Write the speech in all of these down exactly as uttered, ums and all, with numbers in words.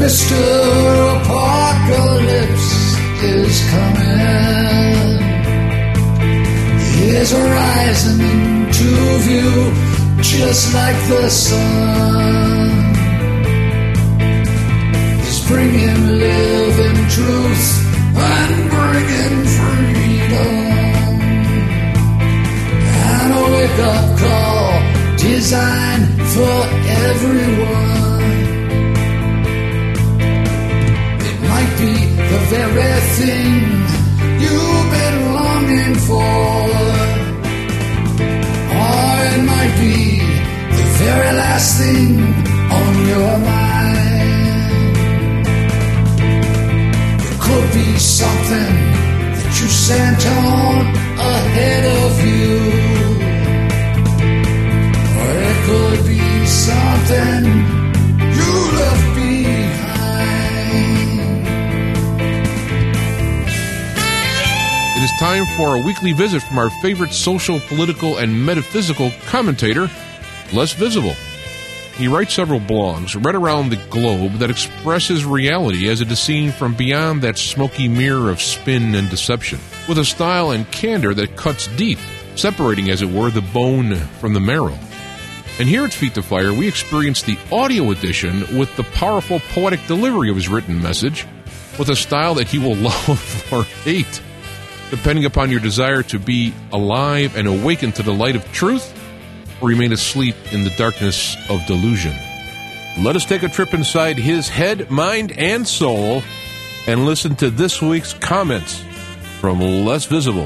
Mister Apocalypse is coming. He is rising into view, just like the sun. He's bringing living truth and bringing freedom, and a wake-up call designed for everyone. Might be the very thing you've been longing for, or it might be the very last thing on your mind. It could be something that you sent on ahead of you, or it could be something you left behind. It is time for a weekly visit from our favorite social, political, and metaphysical commentator, Les Visible. He writes several blogs right around the globe that express his reality as it is seen from beyond that smoky mirror of spin and deception, with a style and candor that cuts deep, separating, as it were, the bone from the marrow. And here at Feet to Fire, we experience the audio edition with the powerful poetic delivery of his written message, with a style that he will love or hate, depending upon your desire to be alive and awaken to the light of truth, or remain asleep in the darkness of delusion. Let us take a trip inside his head, mind, and soul, and listen to this week's comments from Les Visible.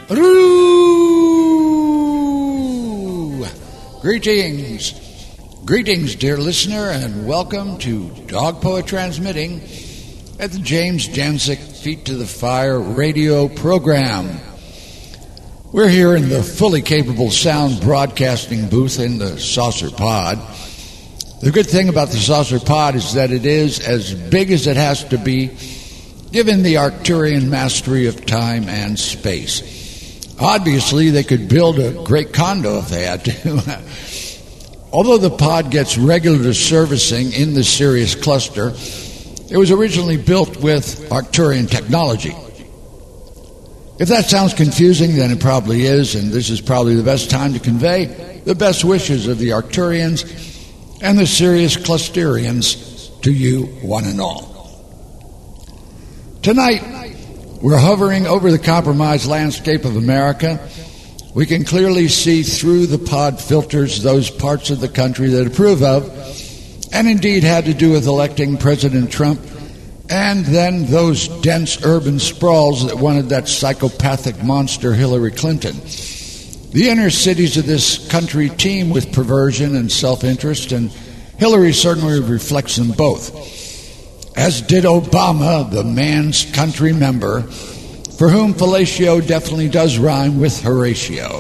Hello! Greetings. Greetings, dear listener, and welcome to Dog Poet Transmitting at the James Jancic Feet to the Fire radio program. We're here in the fully capable sound broadcasting booth in the Saucer Pod. The good thing about the Saucer Pod is that it is as big as it has to be, given the Arcturian mastery of time and space. Obviously, they could build a great condo if they had to. Although the pod gets regular servicing in the Sirius cluster, it was originally built with Arcturian technology. If that sounds confusing, then it probably is, and this is probably the best time to convey the best wishes of the Arcturians and the Sirius Clusterians to you, one and all. Tonight, we're hovering over the compromised landscape of America. We can clearly see through the pod filters those parts of the country that approve of, and indeed had to do with electing President Trump, and then those dense urban sprawls that wanted that psychopathic monster Hillary Clinton. The inner cities of this country teem with perversion and self-interest, and Hillary certainly reflects them both, as did Obama, the man's country member, for whom fellatio definitely does rhyme with Horatio.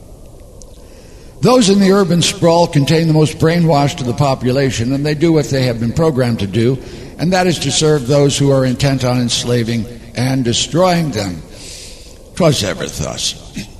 Those in the urban sprawl contain the most brainwashed of the population, and they do what they have been programmed to do, and that is to serve those who are intent on enslaving and destroying them. 'Twas ever thus.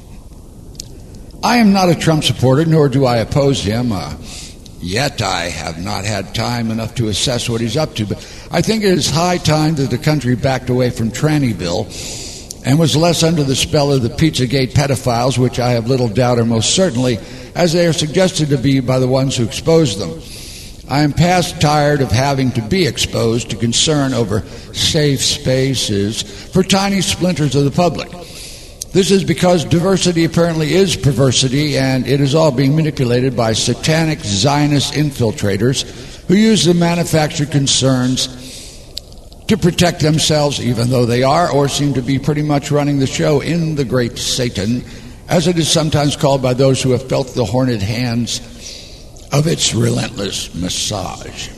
I am not a Trump supporter, nor do I oppose him. Uh, yet I have not had time enough to assess what he's up to, but I think it is high time that the country backed away from Trannyville and was less under the spell of the Pizzagate pedophiles, which I have little doubt are most certainly, as they are suggested to be by the ones who expose them. I am past tired of having to be exposed to concern over safe spaces for tiny splinters of the public. This is because diversity apparently is perversity, and it is all being manipulated by satanic Zionist infiltrators who use the manufactured concerns to protect themselves, even though they are or seem to be pretty much running the show in the great Satan, as it is sometimes called by those who have felt the horned hands of its relentless massage.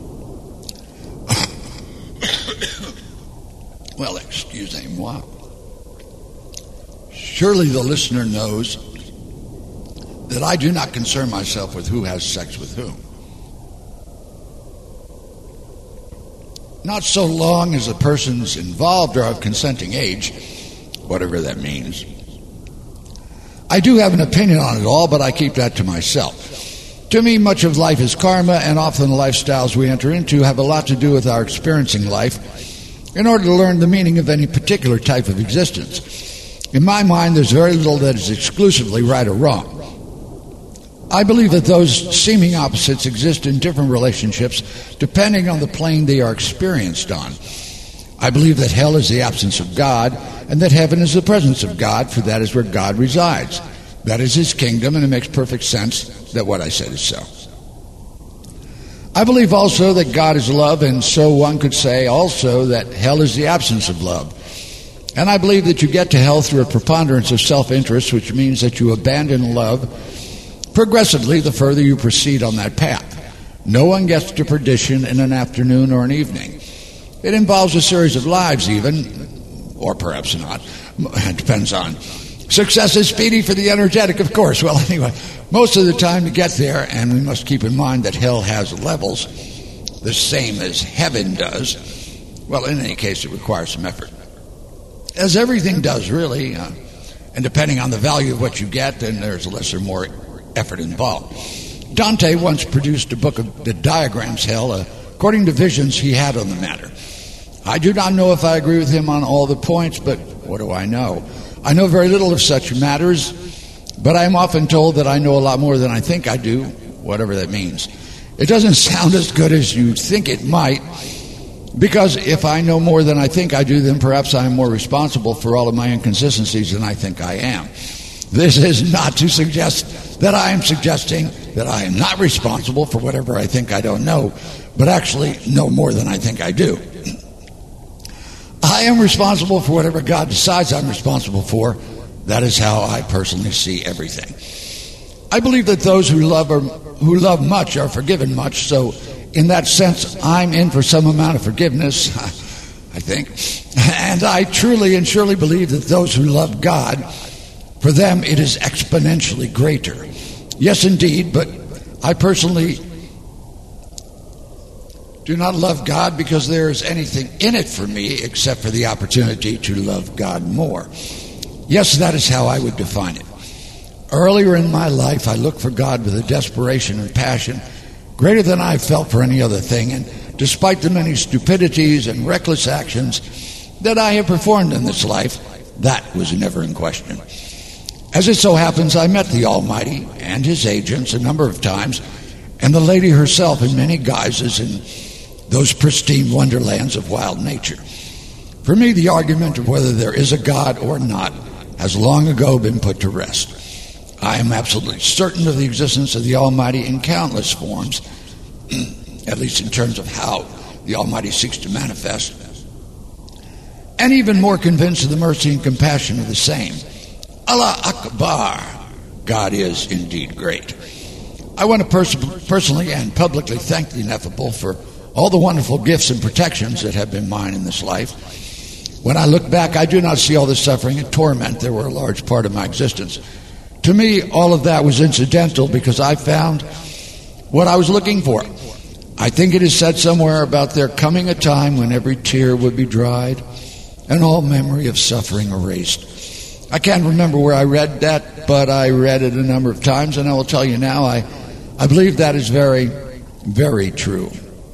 Well, excusez-moi. Surely the listener knows that I do not concern myself with who has sex with whom. Not so long as the persons involved are of consenting age, whatever that means. I do have an opinion on it all, but I keep that to myself. To me, much of life is karma, and often the lifestyles we enter into have a lot to do with our experiencing life in order to learn the meaning of any particular type of existence. In my mind, there's very little that is exclusively right or wrong. I believe that those seeming opposites exist in different relationships depending on the plane they are experienced on. I believe that hell is the absence of God and that heaven is the presence of God, for that is where God resides. That is his kingdom, and it makes perfect sense that what I said is so. I believe also that God is love, and so one could say also that hell is the absence of love. And I believe that you get to hell through a preponderance of self-interest, which means that you abandon love progressively the further you proceed on that path. No one gets to perdition in an afternoon or an evening. It involves a series of lives even, or perhaps not. It depends on. Success is speedy for the energetic, of course. Well, anyway, most of the time to get there, and we must keep in mind that hell has levels, the same as heaven does. Well, in any case, it requires some effort. As everything does, really, uh, and depending on the value of what you get, then there's less or more effort involved. Dante once produced a book of, that diagrams hell uh, according to visions he had on the matter. I do not know if I agree with him on all the points, but what do I know? I know very little of such matters, but I am often told that I know a lot more than I think I do, whatever that means. It doesn't sound as good as you think it might, because if I know more than I think I do, then perhaps I am more responsible for all of my inconsistencies than I think I am. This is not to suggest that I am suggesting that I am not responsible for whatever I think I don't know, but actually know more than I think I do. I am responsible for whatever God decides I'm responsible for. That is how I personally see everything. I believe that those who love are, who love much are forgiven much, so in that sense, I'm in for some amount of forgiveness, I think. And I truly and surely believe that those who love God, for them it is exponentially greater. Yes, indeed, but I personally do not love God because there is anything in it for me except for the opportunity to love God more. Yes, that is how I would define it. Earlier in my life, I looked for God with a desperation and passion greater than I felt for any other thing, and despite the many stupidities and reckless actions that I have performed in this life, that was never in question. As it so happens, I met the Almighty and his agents a number of times, and the lady herself in many guises in those pristine wonderlands of wild nature. For me, the argument of whether there is a God or not has long ago been put to rest. I am absolutely certain of the existence of the Almighty in countless forms, at least in terms of how the Almighty seeks to manifest, and even more convinced of the mercy and compassion of the same. Allah Akbar, God is indeed great. I want to pers- personally and publicly thank the Ineffable for all the wonderful gifts and protections that have been mine in this life. When I look back, I do not see all the suffering and torment that were a large part of my existence. To me, all of that was incidental because I found what I was looking for. I think it is said somewhere about there coming a time when every tear would be dried and all memory of suffering erased. I can't remember where I read that, but I read it a number of times, and I will tell you now, I, I believe that is very, very true.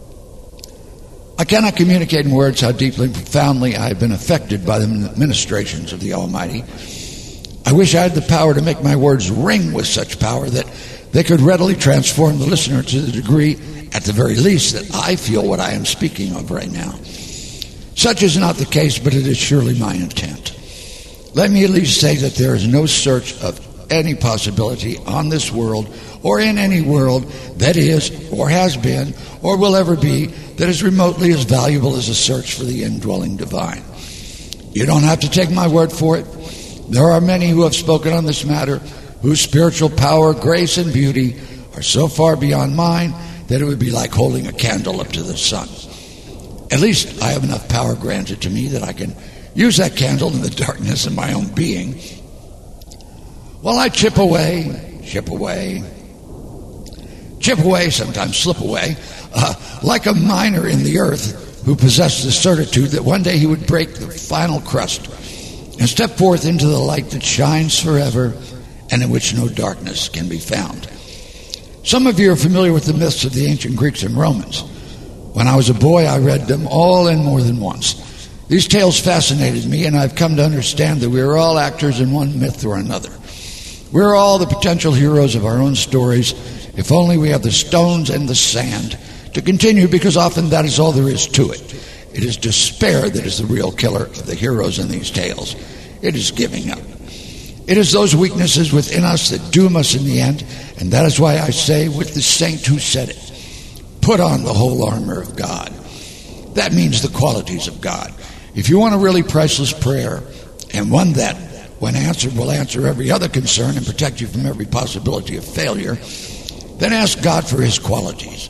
I cannot communicate in words how deeply and profoundly I have been affected by the ministrations of the Almighty. I wish I had the power to make my words ring with such power that they could readily transform the listener to the degree, at the very least, that I feel what I am speaking of right now. Such is not the case, but it is surely my intent. Let me at least say that there is no search of any possibility on this world or in any world that is or has been or will ever be that is remotely as valuable as a search for the indwelling divine. You don't have to take my word for it. There are many who have spoken on this matter whose spiritual power, grace, and beauty are so far beyond mine that it would be like holding a candle up to the sun. At least I have enough power granted to me that I can use that candle in the darkness of my own being. While I chip away, chip away, chip away, sometimes slip away, uh, like a miner in the earth who possessed the certitude that one day he would break the final crust and step forth into the light that shines forever and in which no darkness can be found. Some of you are familiar with the myths of the ancient Greeks and Romans. When I was a boy, I read them all in more than once. These tales fascinated me, and I've come to understand that we are all actors in one myth or another. We're all the potential heroes of our own stories, if only we have the stones and the sand to continue, because often that is all there is to it. It is despair that is the real killer of the heroes in these tales. It is giving up. It is those weaknesses within us that doom us in the end, and that is why I say with the saint who said it, put on the whole armor of God. That means the qualities of God. If you want a really priceless prayer, and one that, when answered, will answer every other concern and protect you from every possibility of failure, then ask God for his qualities.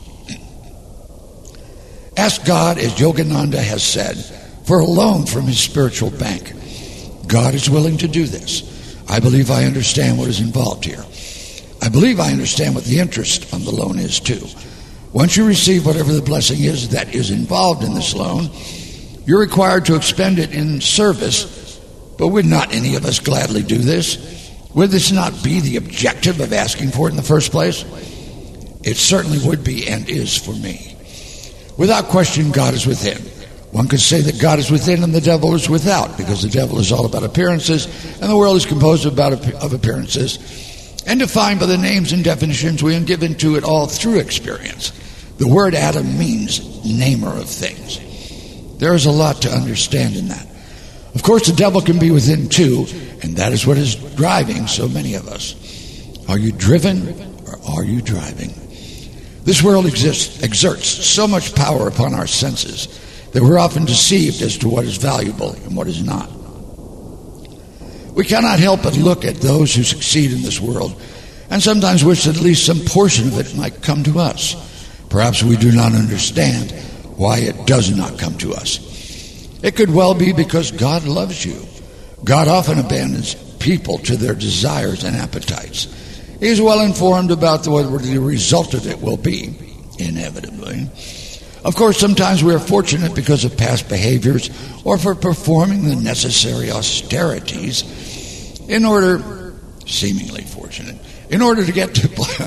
Ask God, as Yogananda has said, for a loan from his spiritual bank. God is willing to do this. I believe I understand what is involved here. I believe I understand what the interest on the loan is, too. Once you receive whatever the blessing is that is involved in this loan, you're required to expend it in service, but would not any of us gladly do this? Would this not be the objective of asking for it in the first place? It certainly would be and is for me. Without question, God is within. One could say that God is within and the devil is without, because the devil is all about appearances and the world is composed about of appearances and defined by the names and definitions we have given to it all through experience. The word Adam means namer of things. There is a lot to understand in that. Of course, the devil can be within too, and that is what is driving so many of us. Are you driven or are you driving? This world exists, exerts so much power upon our senses that we're often deceived as to what is valuable and what is not. We cannot help but look at those who succeed in this world and sometimes wish that at least some portion of it might come to us. Perhaps we do not understand why it does not come to us. It could well be because God loves you. God often abandons people to their desires and appetites. He is well informed about what the result of it will be, inevitably. Of course, sometimes we are fortunate because of past behaviors or for performing the necessary austerities in order, seemingly fortunate, in order to get to play,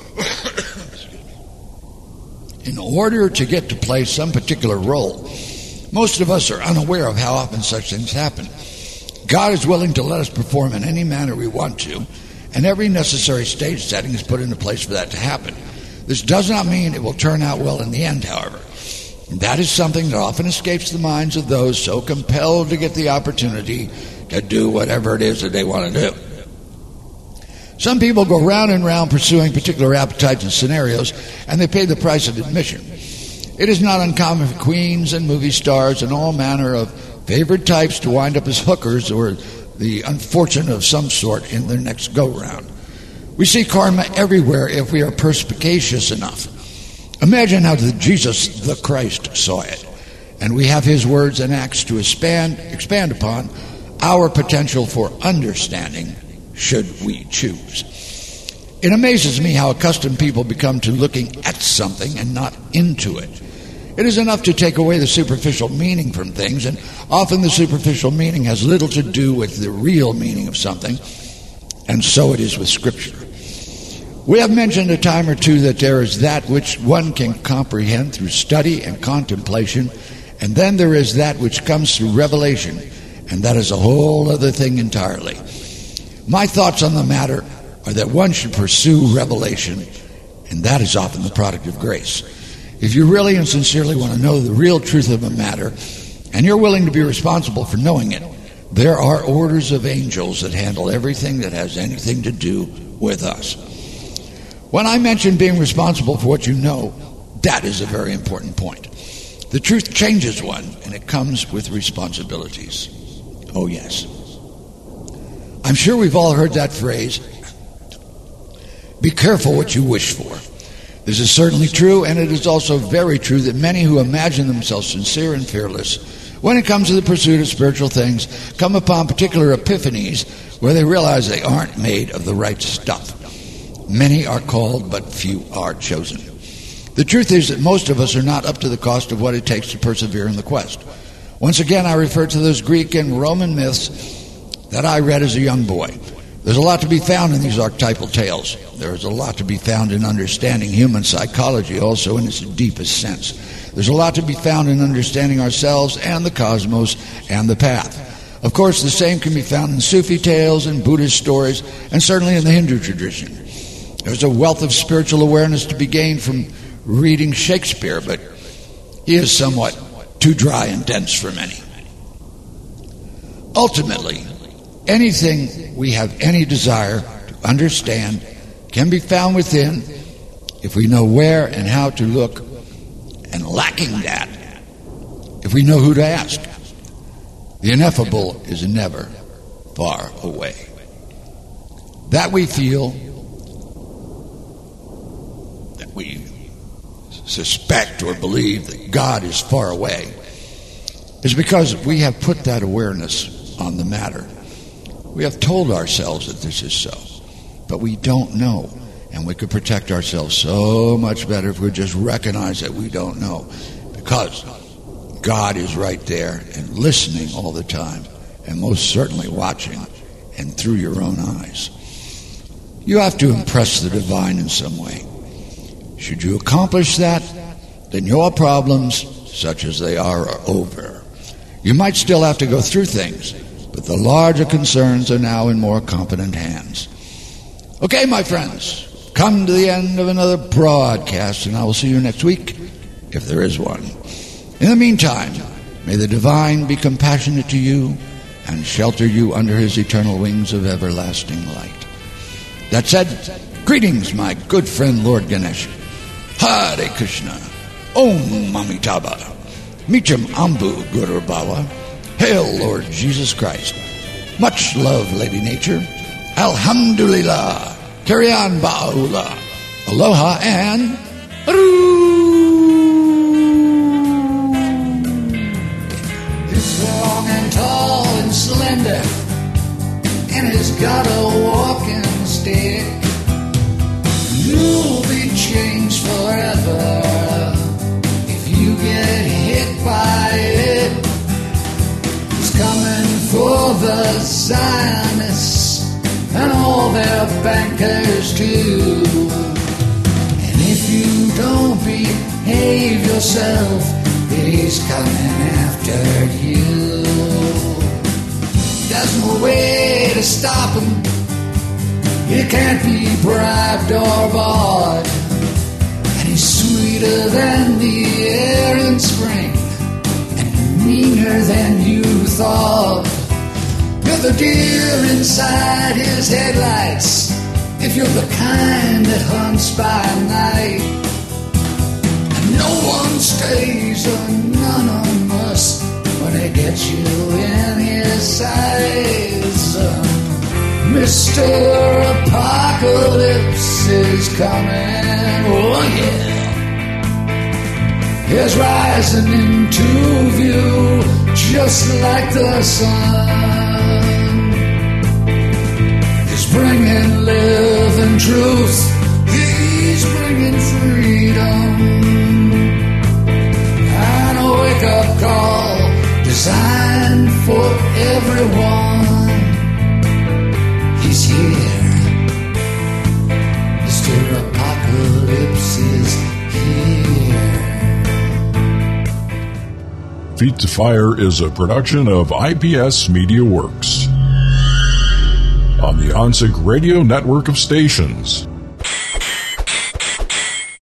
in order to get to play some particular role. Most of us are unaware of how often such things happen. God is willing to let us perform in any manner we want to, and every necessary stage setting is put into place for that to happen. This does not mean it will turn out well in the end, however. That is something that often escapes the minds of those so compelled to get the opportunity to do whatever it is that they want to do. Some people go round and round pursuing particular appetites and scenarios, and they pay the price of admission. It is not uncommon for queens and movie stars and all manner of favored types to wind up as hookers or the unfortunate of some sort in their next go-round. We see karma everywhere if we are perspicacious enough. Imagine how the Jesus the Christ saw it, and we have his words and acts to expand, expand upon our potential for understanding, should we choose. It amazes me how accustomed people become to looking at something and not into it. It is enough to take away the superficial meaning from things, and often the superficial meaning has little to do with the real meaning of something, and so it is with Scripture. We have mentioned a time or two that there is that which one can comprehend through study and contemplation, and then there is that which comes through revelation, and that is a whole other thing entirely. My thoughts on the matter are that one should pursue revelation, and that is often the product of grace. If you really and sincerely want to know the real truth of a matter, and you're willing to be responsible for knowing it, there are orders of angels that handle everything that has anything to do with us. When I mention being responsible for what you know, that is a very important point. The truth changes one, and it comes with responsibilities. Oh, yes. I'm sure we've all heard that phrase, be careful what you wish for. This is certainly true, and it is also very true that many who imagine themselves sincere and fearless when it comes to the pursuit of spiritual things come upon particular epiphanies where they realize they aren't made of the right stuff. Many are called, but few are chosen. The truth is that most of us are not up to the cost of what it takes to persevere in the quest. Once again, I refer to those Greek and Roman myths that I read as a young boy. There's a lot to be found in these archetypal tales. There's a lot to be found in understanding human psychology also in its deepest sense. There's a lot to be found in understanding ourselves and the cosmos and the path. Of course, the same can be found in Sufi tales and Buddhist stories, and certainly in the Hindu tradition. There's a wealth of spiritual awareness to be gained from reading Shakespeare, but he is somewhat too dry and dense for many. Ultimately, anything we have any desire to understand can be found within if we know where and how to look, and lacking that, if we know who to ask. The ineffable is never far away. That we feel, that we suspect or believe that God is far away, is because we have put that awareness on the matter. We have told ourselves that this is so, but we don't know. And we could protect ourselves so much better if we just recognize that we don't know. Because God is right there and listening all the time, and most certainly watching, and through your own eyes. You have to impress the divine in some way. Should you accomplish that, then your problems, such as they are, are over. You might still have to go through things, but the larger concerns are now in more competent hands. Okay, my friends, come to the end of another broadcast, and I will see you next week, if there is one. In the meantime, may the divine be compassionate to you and shelter you under his eternal wings of everlasting light. That said, greetings, my good friend Lord Ganesh. Hare Krishna. Om Amitabha. Micham Ambu Guru Baba. Hail, Lord Jesus Christ. Much love, Lady Nature. Alhamdulillah. Carry on, Ba'ula. Aloha and He's long and tall and slender, and he's got a walking stick. You'll be changed forever if you get hit by it. He's coming for the Zionists and all their bankers too. And if you don't behave yourself, he's coming after you. There's no way to stop him. You can't be bribed or bought. And he's sweeter than the air in spring, and meaner than you thought. You're the deer inside his headlights, if you're the kind that hunts by night. And no one stays anonymous when he gets you in his sights. Mister Apocalypse is coming, oh yeah. He's rising into view just like the sun. He's bringing living truth, he's bringing freedom, and a wake-up call designed for everyone. He's here. Mister Apocalypse is here. Feet to Fire is a production of I P S Media Works on the OnSig Radio network of stations.